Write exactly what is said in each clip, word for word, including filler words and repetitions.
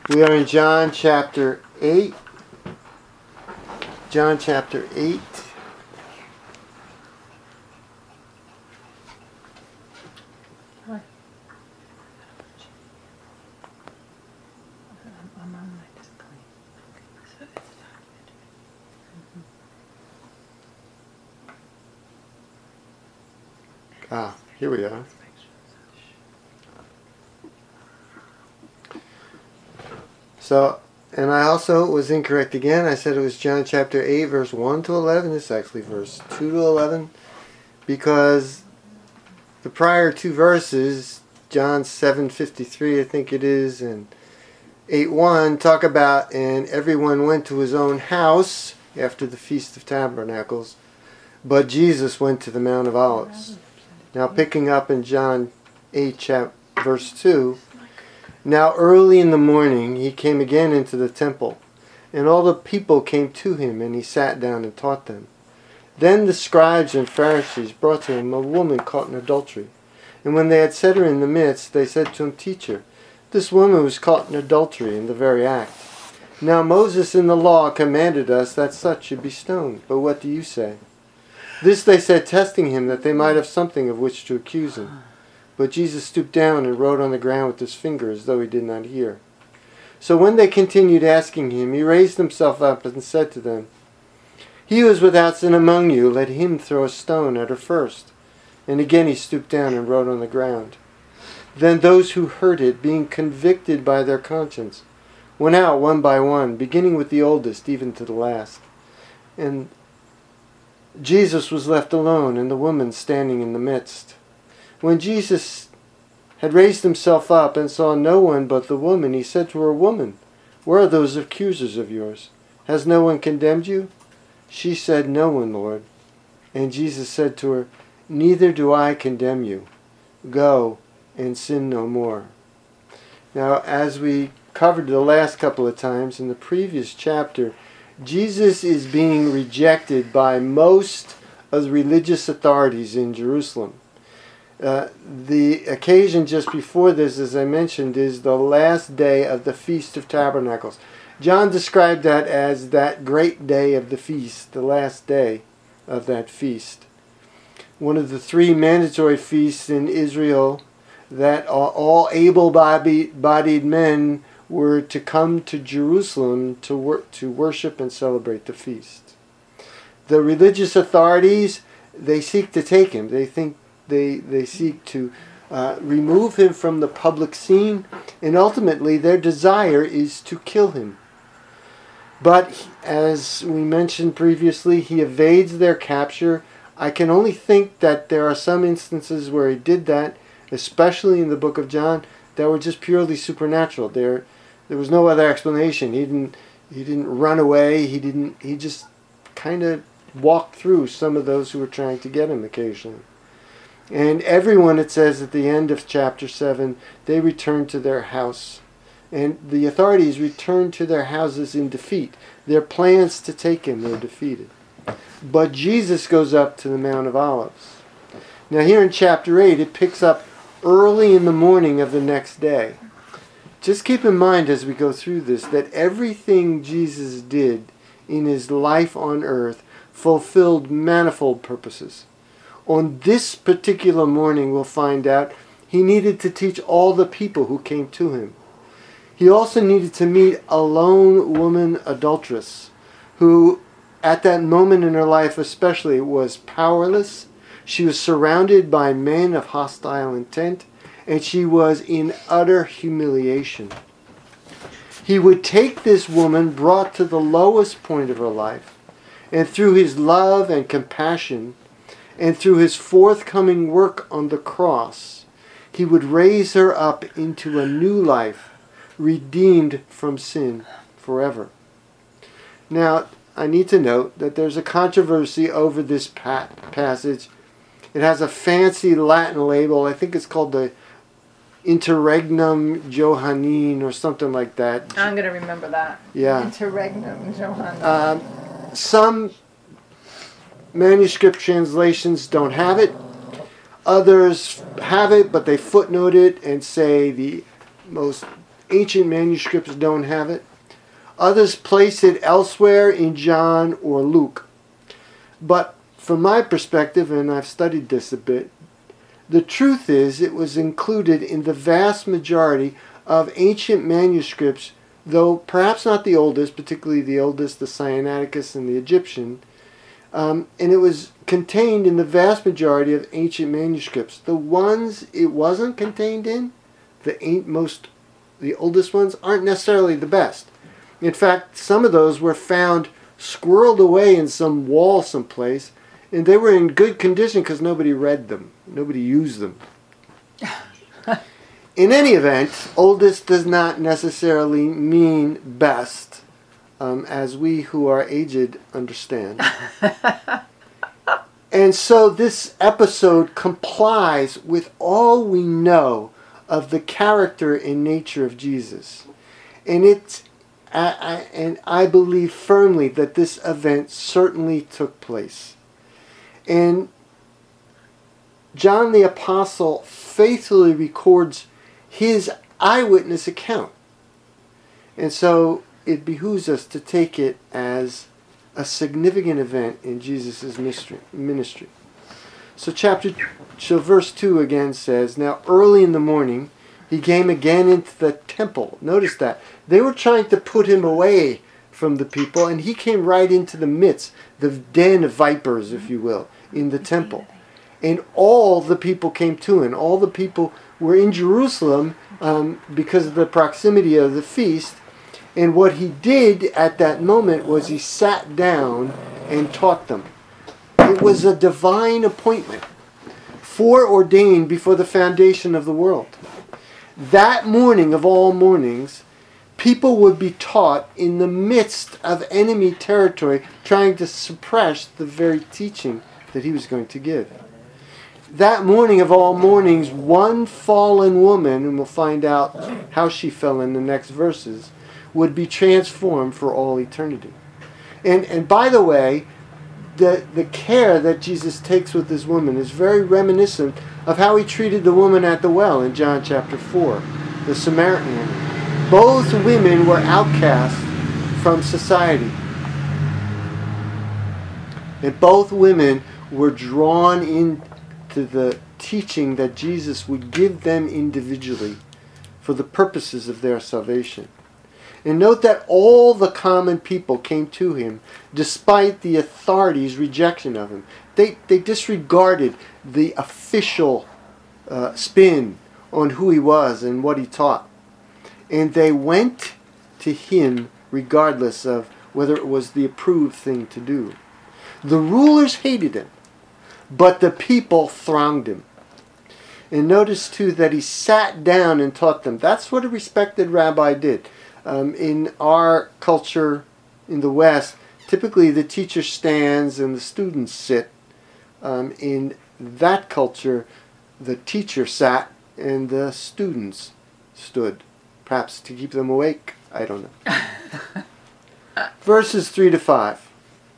We are in John chapter eight. John chapter eight. Hi. I'm on my display. So it's documented. Ah, here we are. So, and I also was incorrect again. I said it was John chapter eight, verse one to eleven. It's actually verse two to eleven. Because the prior two verses, John seven fifty-three, I think it is, and eight one, talk about, and everyone went to his own house after the Feast of Tabernacles, but Jesus went to the Mount of Olives. Now, picking up in John eight, chap, verse two, now early in the morning he came again into the temple, and all the people came to him, and he sat down and taught them. Then the scribes and Pharisees brought to him a woman caught in adultery. And when they had set her in the midst, they said to him, Teacher, this woman was caught in adultery in the very act. Now Moses in the law commanded us that such should be stoned. But what do you say? This they said, testing him, that they might have something of which to accuse him. But Jesus stooped down and wrote on the ground with his finger, as though he did not hear. So when they continued asking him, he raised himself up and said to them, He who is without sin among you, let him throw a stone at her first. And again he stooped down and wrote on the ground. Then those who heard it, being convicted by their conscience, went out one by one, beginning with the oldest, even to the last. And Jesus was left alone, and the woman standing in the midst. When Jesus had raised himself up and saw no one but the woman, he said to her, Woman, where are those accusers of yours? Has no one condemned you? She said, No one, Lord. And Jesus said to her, Neither do I condemn you. Go and sin no more. Now, as we covered the last couple of times in the previous chapter, Jesus is being rejected by most of the religious authorities in Jerusalem. Uh, the occasion just before this, as I mentioned, is the last day of the Feast of Tabernacles. John described that as that great day of the feast, the last day of that feast. One of the three mandatory feasts in Israel that all able-bodied men were to come to Jerusalem to work, to worship and celebrate the feast. The religious authorities, they seek to take him. They think they they seek to uh, remove him from the public scene, and ultimately their desire is to kill him. But as we mentioned previously, he evades their capture. I can only think that there are some instances where he did that, especially in the book of John, that were just purely supernatural. There, there was no other explanation. He didn't, he didn't run away. He didn't. He just kind of walked through some of those who were trying to get him occasionally. And everyone, it says at the end of chapter seven, they returned to their house. And the authorities returned to their houses in defeat. Their plans to take him were defeated. But Jesus goes up to the Mount of Olives. Now here in chapter eight, it picks up early in the morning of the next day. Just keep in mind as we go through this that everything Jesus did in his life on earth fulfilled manifold purposes. On this particular morning, we'll find out he needed to teach all the people who came to him. He also needed to meet a lone woman adulteress who, at that moment in her life especially, was powerless. She was surrounded by men of hostile intent, and she was in utter humiliation. He would take this woman brought to the lowest point of her life, and through his love and compassion, and through his forthcoming work on the cross, he would raise her up into a new life, redeemed from sin forever. Now, I need to note that there's a controversy over this pa- passage. It has a fancy Latin label. I think it's called the Interregnum Johannine or something like that. I'm going to remember that. Yeah. Interregnum Johannine. Um, some manuscript translations don't have it. Others have it, but they footnote it and say the most ancient manuscripts don't have it. Others place it elsewhere in John or Luke. But from my perspective, and I've studied this a bit, the truth is it was included in the vast majority of ancient manuscripts, though perhaps not the oldest, particularly the oldest, the Sinaiticus and the Egyptian, um, and it was contained in the vast majority of ancient manuscripts. The ones it wasn't contained in, the ain't most, the oldest ones, aren't necessarily the best. In fact, some of those were found squirreled away in some wall someplace, and they were in good condition because nobody read them. Nobody used them. In any event, oldest does not necessarily mean best, um, as we who are aged understand. And so this episode complies with all we know of the character and nature of Jesus. And it's I, I, and I believe firmly that this event certainly took place. And John the Apostle faithfully records his eyewitness account. And so it behooves us to take it as a significant event in Jesus' ministry. So chapter, so verse two again says, "Now early in the morning he came again into the temple." Notice that. They were trying to put him away from the people, and he came right into the midst, the den of vipers, if you will, in the temple. And all the people came to him. All the people were in Jerusalem um, because of the proximity of the feast. And what he did at that moment was he sat down and taught them. It was a divine appointment, foreordained before the foundation of the world. That morning of all mornings, people would be taught in the midst of enemy territory, trying to suppress the very teaching that he was going to give. That morning of all mornings, one fallen woman, and we'll find out how she fell in the next verses, would be transformed for all eternity. And and by the way, the, the care that Jesus takes with this woman is very reminiscent of how he treated the woman at the well in John chapter four, the Samaritan woman. Both women were outcast from society. And both women were drawn into the teaching that Jesus would give them individually for the purposes of their salvation. And note that all the common people came to him despite the authorities' rejection of him. They, they disregarded the official uh, spin on who he was and what he taught. And they went to him regardless of whether it was the approved thing to do. The rulers hated him, but the people thronged him. And notice too that he sat down and taught them. That's what a respected rabbi did. Um, in our culture in the West, typically the teacher stands and the students sit. Um, in that culture, the teacher sat and the students stood. Perhaps to keep them awake. I don't know. Verses three to five.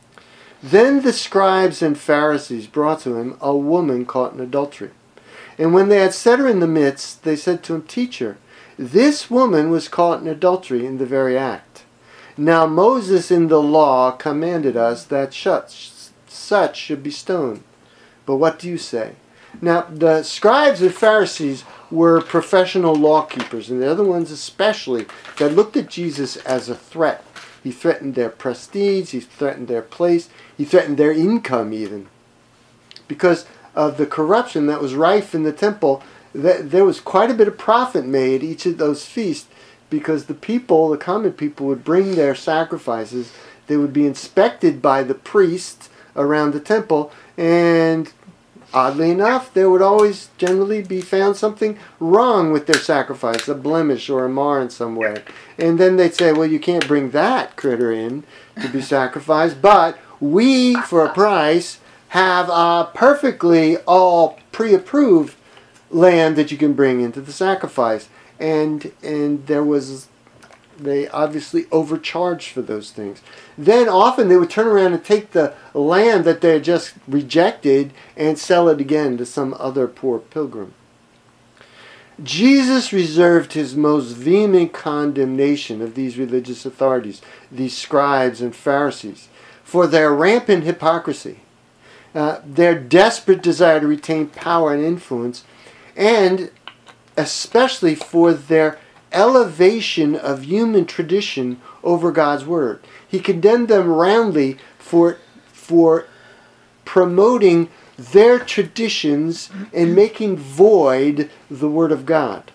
Then the scribes and Pharisees brought to him a woman caught in adultery. And when they had set her in the midst, they said to him, "Teacher, this woman was caught in adultery in the very act. Now Moses in the law commanded us that such, such should be stoned. But what do you say?" Now the scribes and Pharisees were professional law keepers, and the other ones especially, that looked at Jesus as a threat. He threatened their prestige, he threatened their place, he threatened their income even. Because of the corruption that was rife in the temple, there was quite a bit of profit made each of those feasts, because the people, the common people, would bring their sacrifices. They would be inspected by the priests around the temple, and oddly enough, there would always generally be found something wrong with their sacrifice, a blemish or a mar in some way. And then they'd say, well, you can't bring that critter in to be sacrificed, but we, for a price, have a perfectly all pre-approved lamb that you can bring into the sacrifice. And and there was, they obviously overcharged for those things. Then often they would turn around and take the lamb that they had just rejected and sell it again to some other poor pilgrim. Jesus reserved his most vehement condemnation of these religious authorities, these scribes and Pharisees, for their rampant hypocrisy, uh, their desperate desire to retain power and influence, and especially for their elevation of human tradition over God's word. He condemned them roundly for, for promoting their traditions and making void the word of God.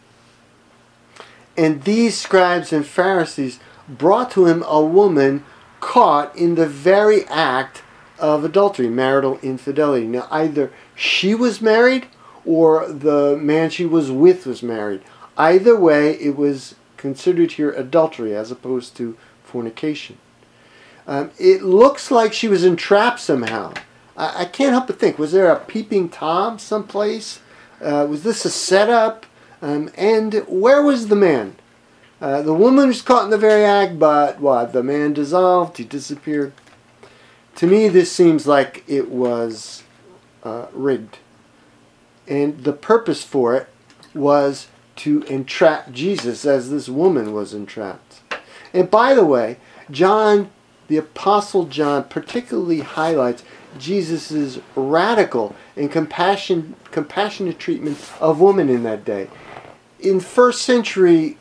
And these scribes and Pharisees brought to him a woman caught in the very act of adultery, marital infidelity. Now, either she was married or the man she was with was married. Either way, it was considered here adultery as opposed to fornication. Um, it looks like she was entrapped somehow. I, I can't help but think, was there a peeping Tom someplace? Uh, was this a setup? Um, and where was the man? Uh, the woman was caught in the very act, but what? The man dissolved, he disappeared. To me, this seems like it was uh, rigged. And the purpose for it was to entrap Jesus as this woman was entrapped. And by the way, John, the Apostle John, particularly highlights Jesus' radical and compassion, compassionate treatment of women in that day. In first century,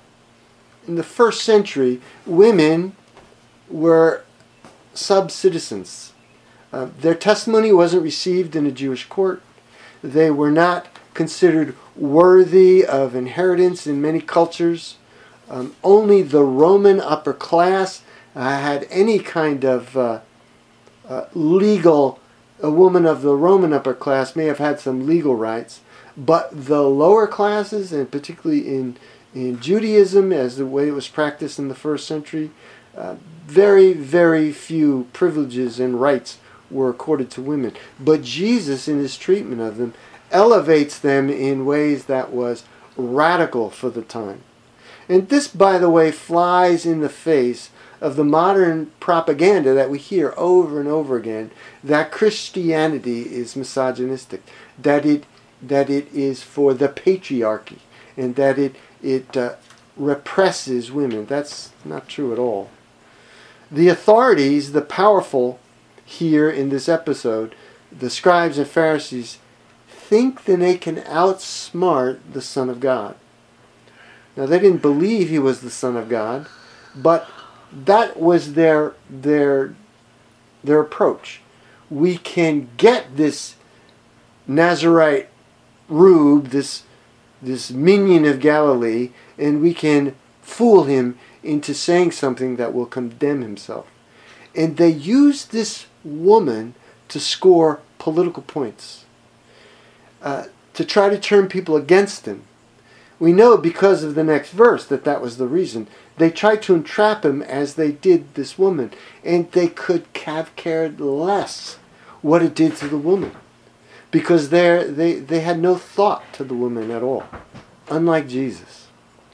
in the first century, women were sub-citizens. Uh, their testimony wasn't received in a Jewish court. They were not considered worthy of inheritance in many cultures. Um, only the Roman upper class uh, had any kind of uh, uh, legal, a woman of the Roman upper class may have had some legal rights, but the lower classes, and particularly in, in Judaism, as the way it was practiced in the first century, uh, very, very few privileges and rights were accorded to women. But Jesus, in his treatment of them, elevates them in ways that was radical for the time. And this, by the way, flies in the face of the modern propaganda that we hear over and over again, that Christianity is misogynistic, that it that it is for the patriarchy, and that it it uh, represses women. That's not true at all. The authorities, the powerful here in this episode, the scribes and Pharisees, think that they can outsmart the Son of God. Now, they didn't believe he was the Son of God, but that was their their their approach. We can get this Nazarite rube, this this minion of Galilee, and we can fool him into saying something that will condemn himself. And they use this woman to score political points, uh, to try to turn people against him. We know because of the next verse that that was the reason. They tried to entrap him as they did this woman, and they could have cared less what it did to the woman, because they they they had no thought to the woman at all, unlike Jesus.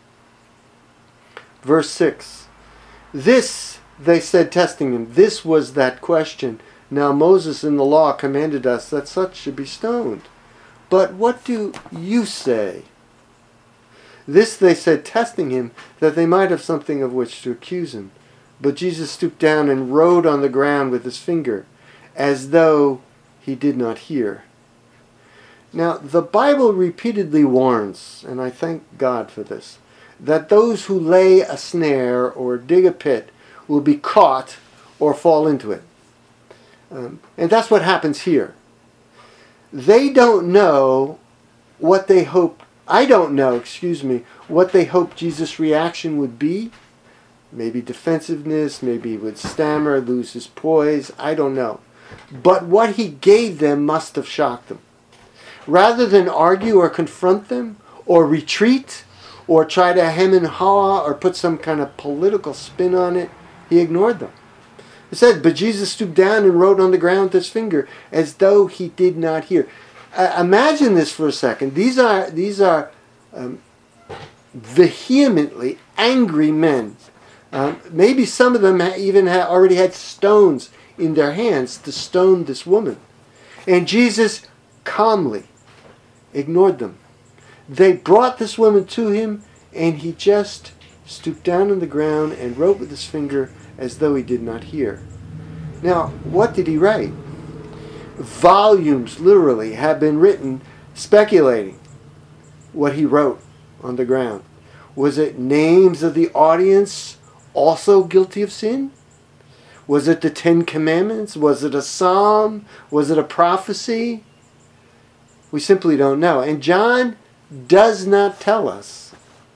Verse six. This, they said, testing him, this was that question. Now Moses in the law commanded us that such should be stoned. But what do you say? This they said, testing him, that they might have something of which to accuse him. But Jesus stooped down and wrote on the ground with his finger, as though he did not hear. Now, the Bible repeatedly warns, and I thank God for this, that those who lay a snare or dig a pit will be caught or fall into it. Um, and that's what happens here. They don't know what they hope, I don't know, excuse me, what they hoped Jesus' reaction would be. Maybe defensiveness, maybe he would stammer, lose his poise, I don't know. But what he gave them must have shocked them. Rather than argue or confront them, or retreat, or try to hem and haw, or put some kind of political spin on it, he ignored them. It said, but Jesus stooped down and wrote on the ground with his finger, as though he did not hear. Uh, imagine this for a second. These are these are um, vehemently angry men. Um, maybe some of them ha- even ha- already had stones in their hands to stone this woman. And Jesus calmly ignored them. They brought this woman to him, and he just stooped down on the ground and wrote with his finger as though he did not hear. Now, what did he write? Volumes, literally, have been written speculating what he wrote on the ground. Was it names of the audience also guilty of sin? Was it the Ten Commandments? Was it a psalm? Was it a prophecy? We simply don't know. And John does not tell us.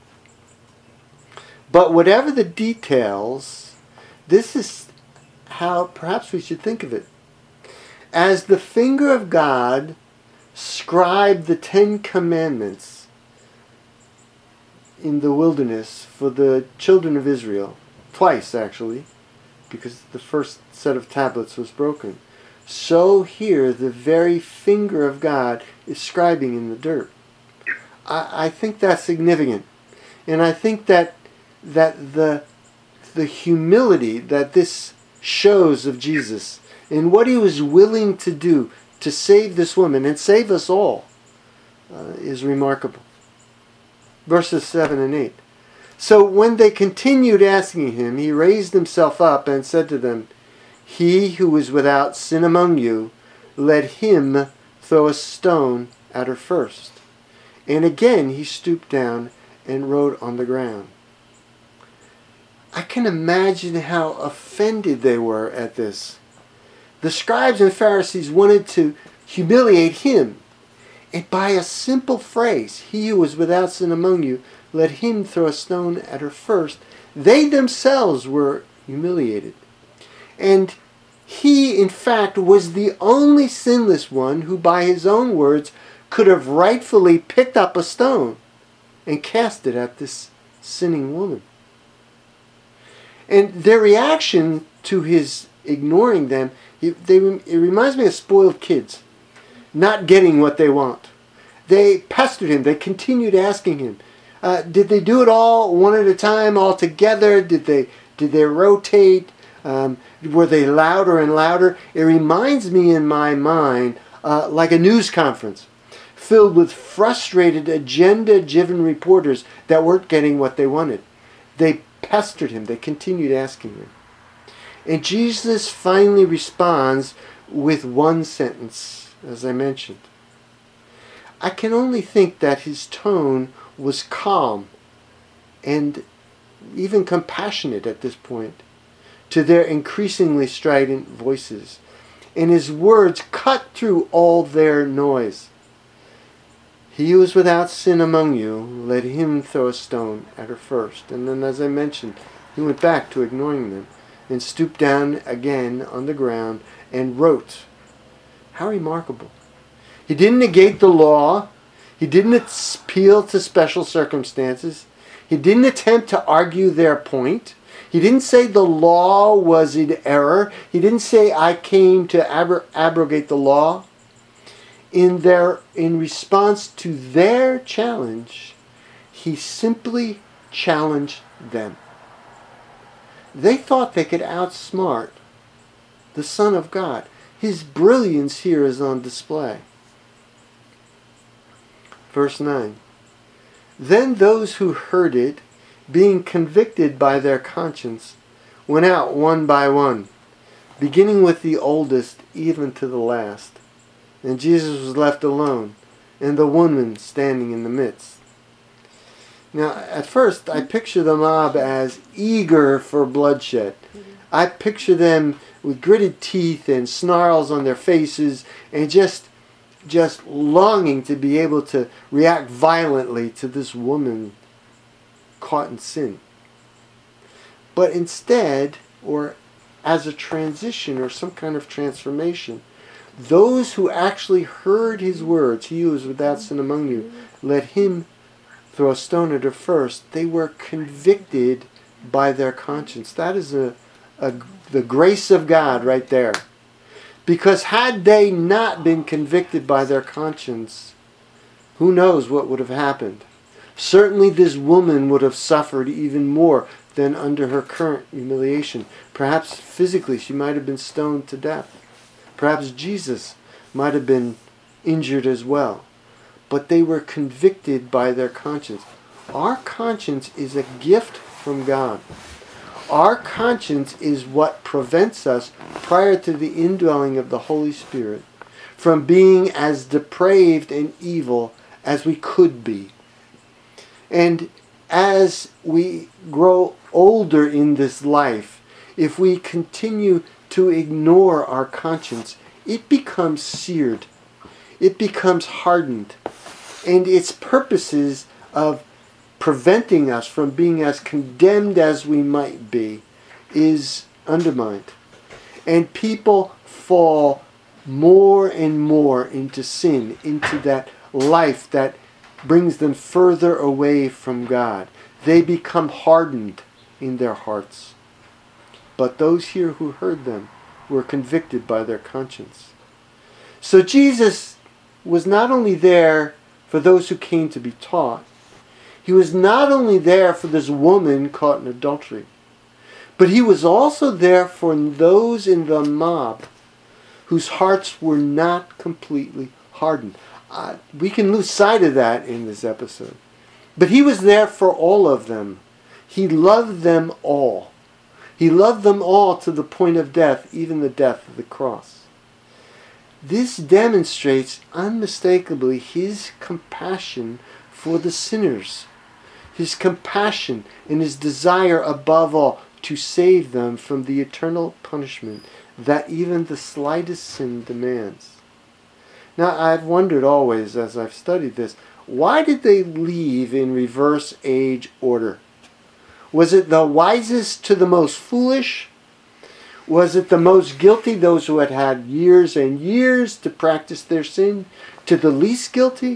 But whatever the details, this is how perhaps we should think of it. As the finger of God scribed the Ten Commandments in the wilderness for the children of Israel, twice actually, because the first set of tablets was broken, so here the very finger of God is scribing in the dirt. I, I think that's significant. And I think that that the the humility that this shows of Jesus and what he was willing to do to save this woman and save us all uh, is remarkable. Verses seven and eight. So when they continued asking him, he raised himself up and said to them, "He who is without sin among you, let him throw a stone at her first." And again he stooped down and wrote on the ground. I can imagine how offended they were at this. The scribes and Pharisees wanted to humiliate him. And by a simple phrase, "He who is without sin among you, let him throw a stone at her first," they themselves were humiliated. And he, in fact, was the only sinless one who, by his own words, could have rightfully picked up a stone and cast it at this sinning woman. And their reaction to his ignoring them, it, they, it reminds me of spoiled kids not getting what they want. They pestered him. They continued asking him. Uh, did they do it all one at a time, all together? Did they did they rotate? Um, were they louder and louder? It reminds me in my mind uh, like a news conference filled with frustrated, agenda-driven reporters that weren't getting what they wanted. They pestered him. They continued asking him. And Jesus finally responds with one sentence, as I mentioned. I can only think that his tone was calm and even compassionate at this point to their increasingly strident voices. And his words cut through all their noise. "He who is without sin among you, let him throw a stone at her first." And then, as I mentioned, he went back to ignoring them and stooped down again on the ground and wrote. How remarkable. He didn't negate the law. He didn't appeal to special circumstances. He didn't attempt to argue their point. He didn't say the law was in error. He didn't say, "I came to abro- abrogate the law." In their, in response to their challenge, he simply challenged them. They thought they could outsmart the Son of God. His brilliance here is on display. Verse nine. Then those who heard it, being convicted by their conscience, went out one by one, beginning with the oldest even to the last. And Jesus was left alone, and the woman standing in the midst. Now, at first, I picture the mob as eager for bloodshed. I picture them with gritted teeth and snarls on their faces, and just, just longing to be able to react violently to this woman caught in sin. But instead, or as a transition or some kind of transformation, those who actually heard his words, "He who is without sin among you, let him throw a stone at her first," they were convicted by their conscience. That is a, a, the grace of God right there. Because had they not been convicted by their conscience, who knows what would have happened. Certainly this woman would have suffered even more than under her current humiliation. Perhaps physically she might have been stoned to death. Perhaps Jesus might have been injured as well. but they were convicted by their conscience. Our conscience is a gift from God. Our conscience is what prevents us, prior to the indwelling of the Holy Spirit, from being as depraved and evil as we could be. And as we grow older in this life, if we continue to ignore our conscience, it becomes seared. It becomes hardened. And its purposes of preventing us from being as condemned as we might be is undermined. And people fall more and more into sin, into that life that brings them further away from God. They become hardened in their hearts. But those here who heard them were convicted by their conscience. So Jesus was not only there for those who came to be taught, he was not only there for this woman caught in adultery, but he was also there for those in the mob whose hearts were not completely hardened. Uh, we can lose sight of that in this episode. But he was there for all of them. He loved them all. He loved them all to the point of death, even the death of the cross. This demonstrates unmistakably his compassion for the sinners. His compassion and his desire above all to save them from the eternal punishment that even the slightest sin demands. Now, I've wondered always as I've studied this, why did they leave in reverse age order? Was it the wisest to the most foolish? Was it the most guilty, those who had had years and years to practice their sin, to the least guilty?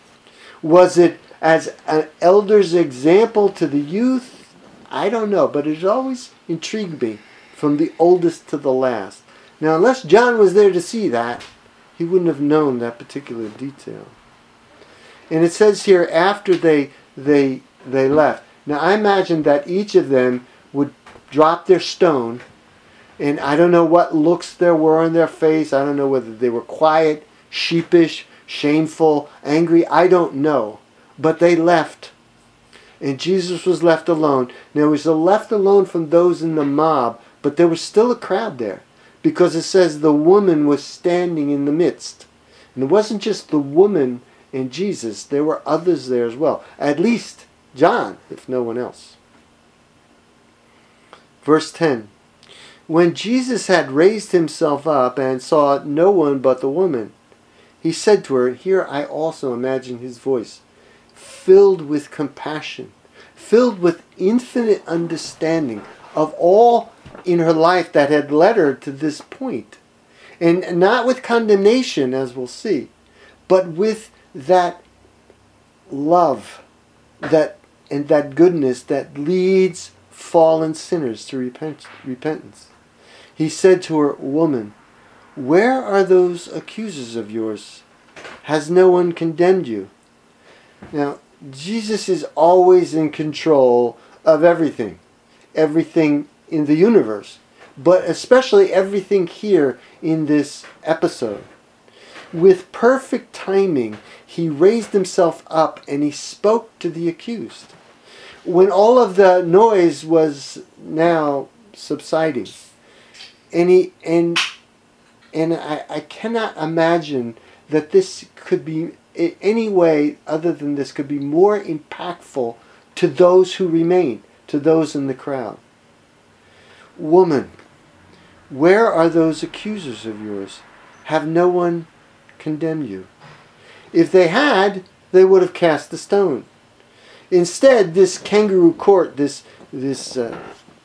Was it as an elder's example to the youth? I don't know, but it always intrigued me, from the oldest to the last. Now, unless John was there to see that, he wouldn't have known that particular detail. And it says here, after they they they left. Now, I imagine that each of them would drop their stone, and I don't know what looks there were on their face. I don't know whether they were quiet, sheepish, shameful, angry. I don't know. But they left. And Jesus was left alone. Now, he was left alone from those in the mob, but there was still a crowd there, because it says the woman was standing in the midst. And it wasn't just the woman and Jesus. There were others there as well. At least John, if no one else. Verse ten. When Jesus had raised himself up and saw no one but the woman, he said to her, here I also imagine his voice, filled with compassion, filled with infinite understanding of all in her life that had led her to this point. And not with condemnation, as we'll see, but with that love that and that goodness that leads fallen sinners to repent, repentance. He said to her, woman, where are those accusers of yours? Has no one condemned you? Now, Jesus is always in control of everything. Everything in the universe. But especially everything here in this episode. With perfect timing, he raised himself up and he spoke to the accused. When all of the noise was now subsiding. And he and and I, I cannot imagine that this could be in any way other than this could be more impactful to those who remain, to those in the crowd. Woman, where are those accusers of yours? Have no one condemned you? If they had, they would have cast the stone. Instead, this kangaroo court, this this uh,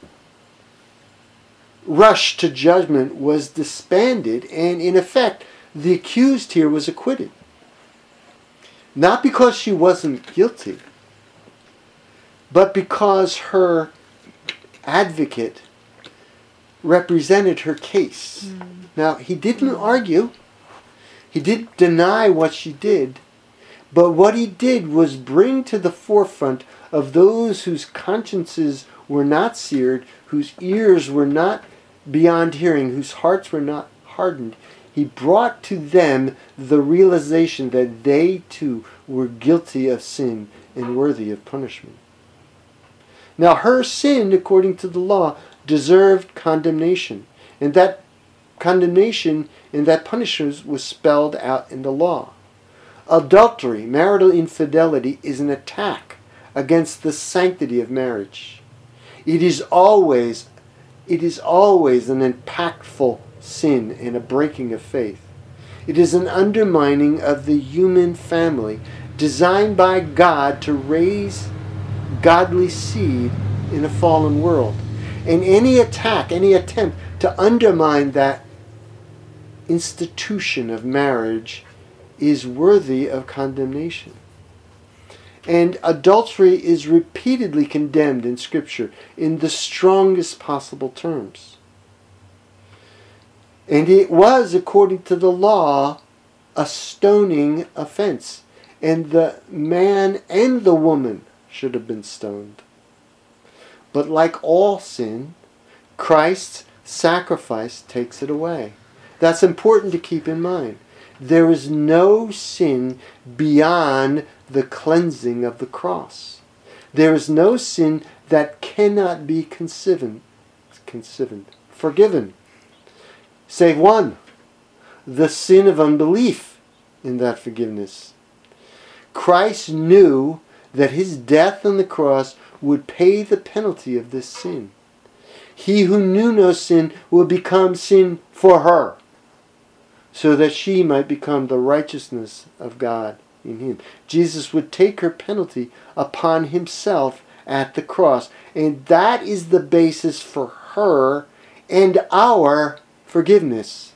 rush to judgment was disbanded, and in effect, the accused here was acquitted. Not because she wasn't guilty, but because her advocate represented her case. Mm. Now, he didn't mm. argue. He didn't deny what she did. But what he did was bring to the forefront of those whose consciences were not seared, whose ears were not beyond hearing, whose hearts were not hardened. he brought to them the realization that they too were guilty of sin and worthy of punishment. Now her sin, according to the law, deserved condemnation. And that condemnation and that punishment was spelled out in the law. Adultery, marital infidelity, is an attack against the sanctity of marriage. It is always, it is always an impactful sin and a breaking of faith. It is an undermining of the human family designed by God to raise godly seed in a fallen world. And any attack, any attempt to undermine that institution of marriage is worthy of condemnation. And adultery is repeatedly condemned in Scripture in the strongest possible terms. And it was, according to the law, a stoning offense. And the man and the woman should have been stoned. But like all sin, Christ's sacrifice takes it away. That's important to keep in mind. There is no sin beyond the cleansing of the cross. There is no sin that cannot be considered, considered, forgiven. Save one, the sin of unbelief in that forgiveness. Christ knew that his death on the cross would pay the penalty of this sin. He who knew no sin would become sin for her, so that she might become the righteousness of God in him. Jesus would take her penalty upon himself at the cross. And that is the basis for her and our forgiveness.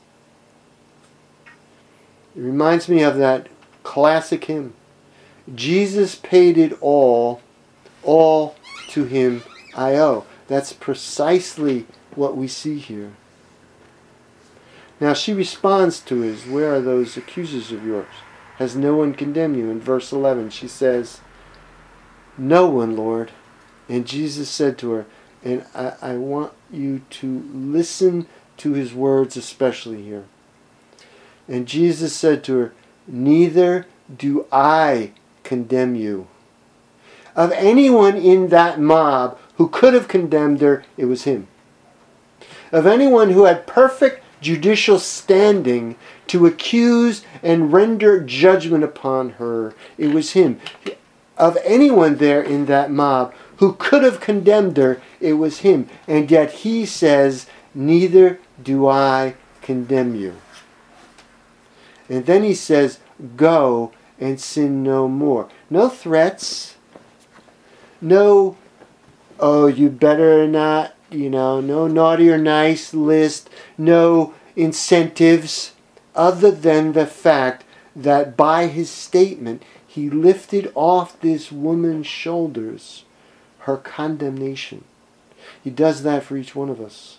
It reminds me of that classic hymn. Jesus paid it all, all to him I owe. That's precisely what we see here. Now she responds to his, where are those accusers of yours? Has no one condemned you? In verse eleven she says, no one, Lord. And Jesus said to her, and I, I want you to listen to his words especially here. And Jesus said to her, neither do I condemn you. Of anyone in that mob who could have condemned her, it was him. Of anyone who had perfect judicial standing to accuse and render judgment upon her, it was him. Of anyone there in that mob who could have condemned her, it was him. And yet he says, neither do I condemn you. And then he says, go and sin no more. No threats. No, oh, you better not, you know, no naughty or nice list. No incentives other than the fact that by his statement, he lifted off this woman's shoulders her condemnation. He does that for each one of us.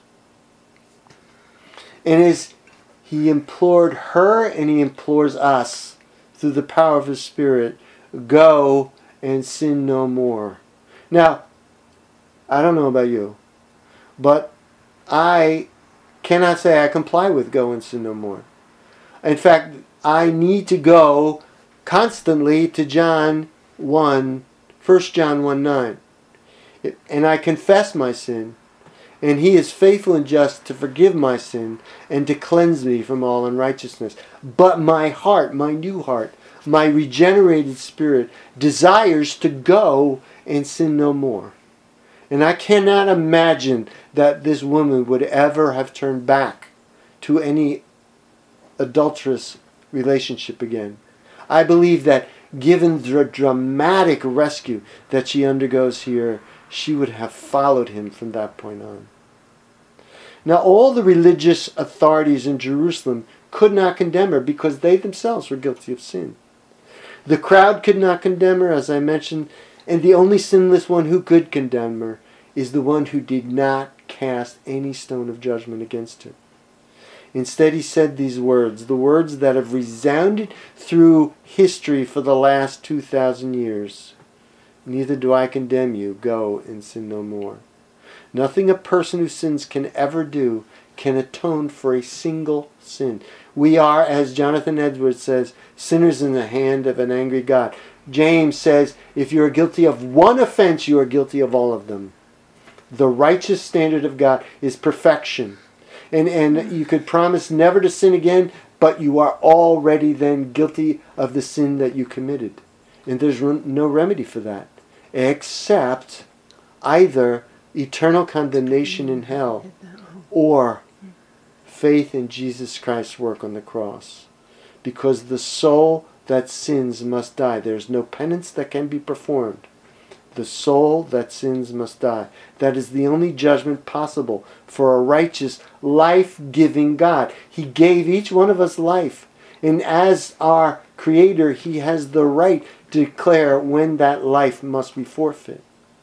And as he implored her and he implores us through the power of his Spirit, go and sin no more. Now, I don't know about you, but I cannot say I comply with go and sin no more. In fact, I need to go constantly to John one, First John one nine. And I confess my sin, and he is faithful and just to forgive my sin and to cleanse me from all unrighteousness. But my heart, my new heart, my regenerated spirit desires to go and sin no more. And I cannot imagine that this woman would ever have turned back to any adulterous relationship again. I believe that given the dramatic rescue that she undergoes here, she would have followed him from that point on. Now all the religious authorities in Jerusalem could not condemn her because they themselves were guilty of sin. The crowd could not condemn her, as I mentioned, and the only sinless one who could condemn her is the one who did not cast any stone of judgment against her. Instead, he said these words, the words that have resounded through history for the last two thousand years. Neither do I condemn you. Go and sin no more. Nothing a person who sins can ever do can atone for a single sin. We are, as Jonathan Edwards says, sinners in the hand of an angry God. James says, if you are guilty of one offense, you are guilty of all of them. The righteous standard of God is perfection. And, and you could promise never to sin again, but you are already then guilty of the sin that you committed. And there's no remedy for that, except either eternal condemnation in hell or faith in Jesus Christ's work on the cross. Because the soul that sins must die. There's no penance that can be performed. The soul that sins must die. That is the only judgment possible for a righteous, life-giving God. He gave each one of us life. And as our Creator, He has the right to declare when that life must be forfeit.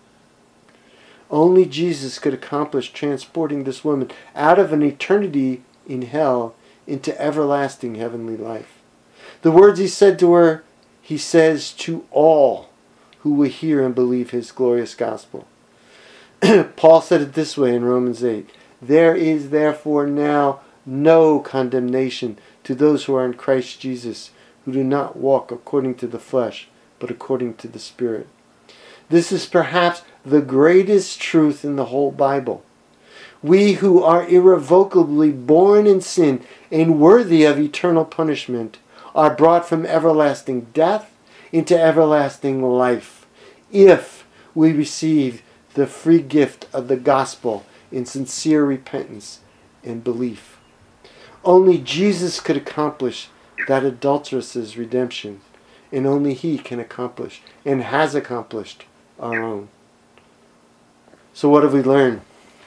Only Jesus could accomplish transporting this woman out of an eternity in hell into everlasting heavenly life. The words He said to her, He says to all who will hear and believe His glorious gospel. Paul said it this way in Romans eight. There is therefore now no condemnation to those who are in Christ Jesus, who do not walk according to the flesh, but according to the Spirit. This is perhaps the greatest truth in the whole Bible. We who are irrevocably born in sin and worthy of eternal punishment are brought from everlasting death into everlasting life, if we receive the free gift of the gospel in sincere repentance and belief. Only Jesus could accomplish that adulteress's redemption, and only He can accomplish and has accomplished our own. So what have we learned?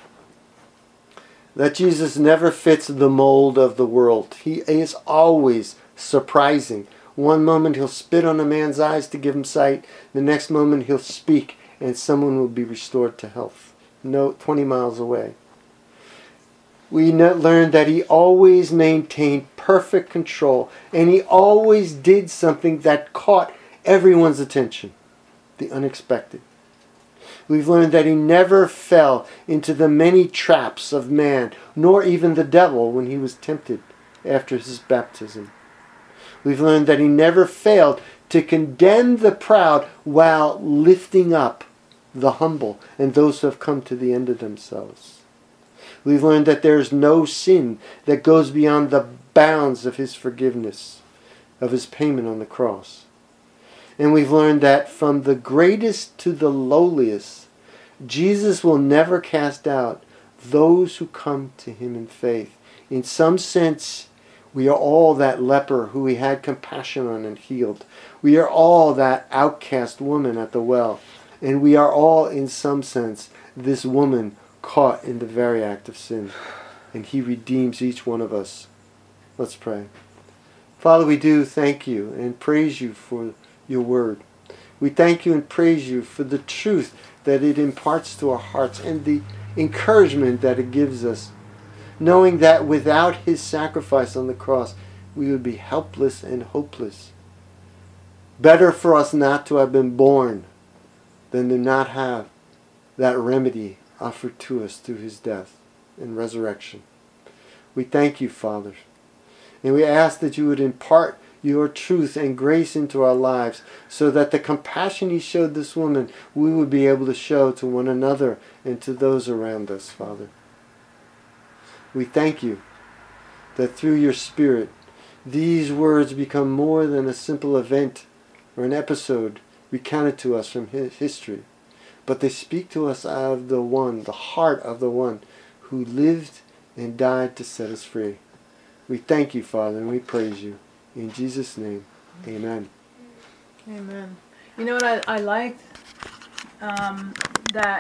That Jesus never fits the mold of the world. He is always surprising. One moment He'll spit on a man's eyes to give him sight. The next moment He'll speak and someone will be restored to health. No, twenty miles away. We learned that He always maintained perfect control, and He always did something that caught everyone's attention. The unexpected. We've learned that He never fell into the many traps of man, nor even the devil when He was tempted after His baptism. We've learned that He never failed to condemn the proud while lifting up the humble and those who have come to the end of themselves. We've learned that there is no sin that goes beyond the bounds of His forgiveness, of His payment on the cross. And we've learned that from the greatest to the lowliest, Jesus will never cast out those who come to Him in faith. In some sense, we are all that leper who He had compassion on and healed. We are all that outcast woman at the well. And we are all, in some sense, this woman caught in the very act of sin. And He redeems each one of us. Let's pray. Father, we do thank You and praise You for Your word. We thank You and praise You for the truth that it imparts to our hearts and the encouragement that it gives us, knowing that without His sacrifice on the cross, we would be helpless and hopeless. Better for us not to have been born than to not have that remedy offered to us through His death and resurrection. We thank You, Father, and we ask that You would impart Your truth and grace into our lives, so that the compassion You showed this woman, we would be able to show to one another and to those around us, Father. We thank You that through Your Spirit, these words become more than a simple event or an episode recounted to us from history, but they speak to us out of the one, the heart of the one who lived and died to set us free. We thank You, Father, and we praise You. In Jesus' name, amen. Amen. You know what I, I liked? Um, that